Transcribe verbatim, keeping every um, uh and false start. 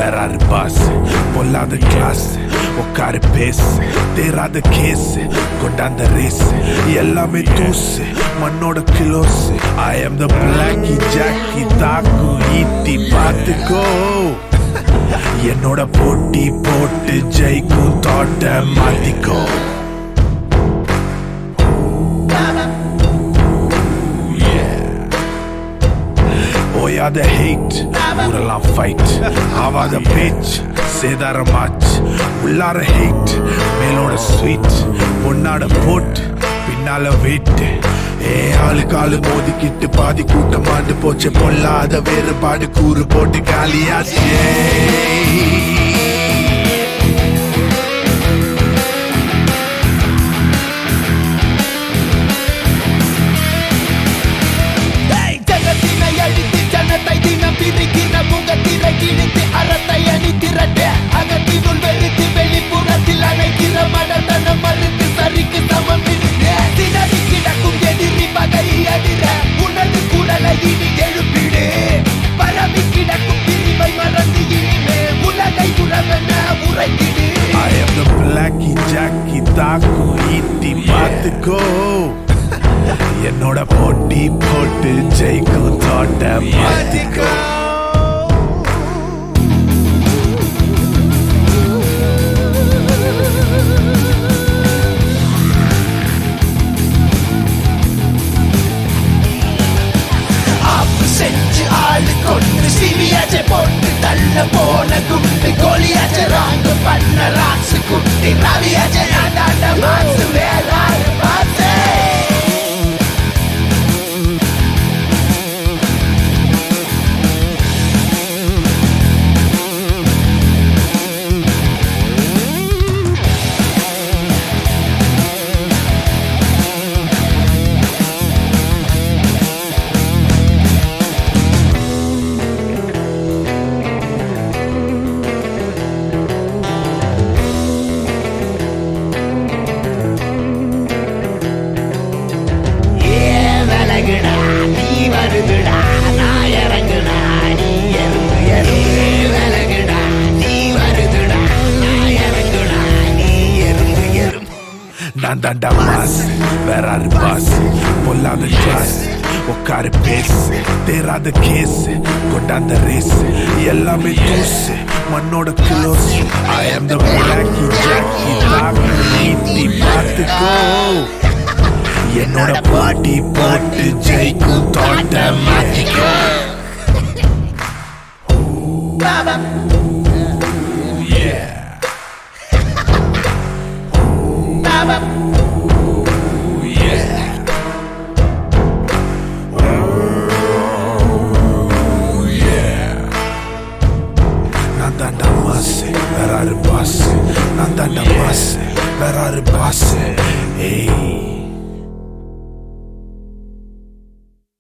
வேறாரு boss பொல்லாத class உட்காரு பேசு தேராத கேஸ் கொண்டாந்த ரேஸ் எல்லாமே தூசு மண்ணோட close I am the blacky Jackie தாக்கு ஈட்டி பார்த்துக்கோ என்னோட போட்டி போட்டு ஜெயிக்கும் தோட்ட மாத்திக்கோ ஓயாத ஹேட் ஊரெல்லாம் ஃபைட் ஆவாத பேச் சேதார மாச் உள்ளார ஹேட் மேலோட ஸ்வீட் பொன்னாட போட் பின்னால வெயிட் ஏ ஆளுக்கு ஆளு மோதிக்கிட்டு பாதி கூட்டம் ஆண்டு போச்சு பொல்லாத வேறுபாடு கூறு போட்டு காலியாச்சே I am the blacky Jackie தாக்கு ஈட்டி பார்த்துக்கோ என்னோட போட்டி போட்டு ஜெயிக்கும் தோட்ட மாத்திக்கோ செஞ்சு ஆளு கொண்டு சிவியாச்ச போட்டு தள்ள போன குண்டு கோலியாச்ச ராங்கு பண்ண ராக்ஸ் குட்டி ரவியாச்ச நாடாண்ட மாசு வேறாரு பாசே நான் தாண்டா மாஸ் வேறாரு பாஸ் பொல்லாத கிளாஸ் உட்காரு பேசு தேராத கேஸ் கொண்டாந்த ரேஸ் எல்லாமே தூசு மண்ணோட close I am the blacky Jackie தாக்கு ஈட்டி பார்த்துக்கோ என்னோட போட்டி போட்டு ஜெயிக்கும் தோட்ட மாத்திக்கோ Nandanda masse, verare basse, Nandanda masse, verare basse, ehi.